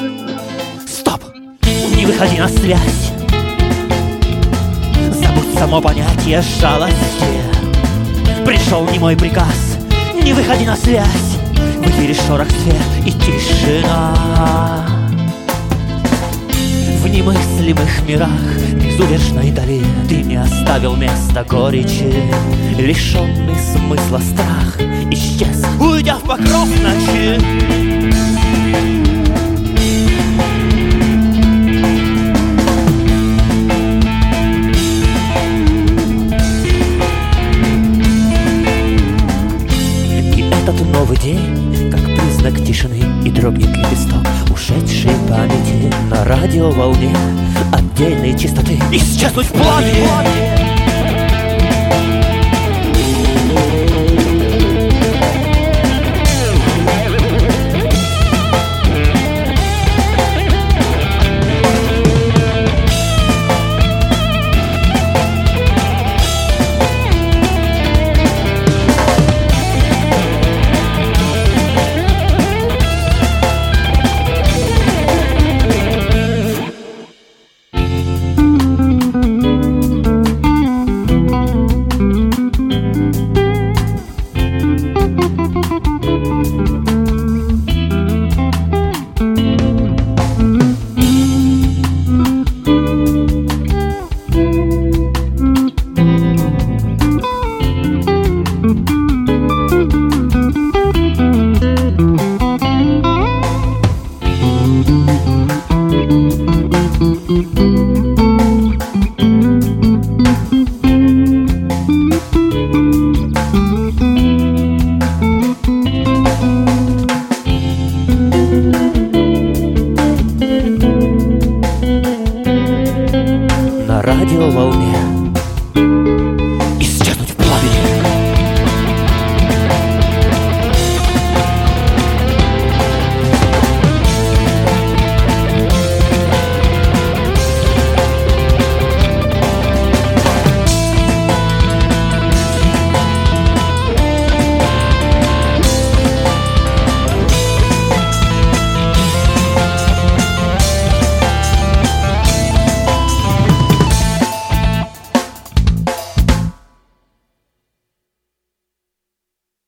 Стоп! Не выходи на связь. Забудь само понятие жалости. Пришел не мой приказ. Не выходи на связь. В эфире шорох сфер и тишина. В немыслимых мирах безудержной дали ты не оставил места горечи. Лишенный смысла страх исчез, уйдя в покров ночи. И этот новый день, как признак тишины, и дрогнет лепесток ушедшей памяти на радиоволне отдельной чистоты исчезнуть в пламени.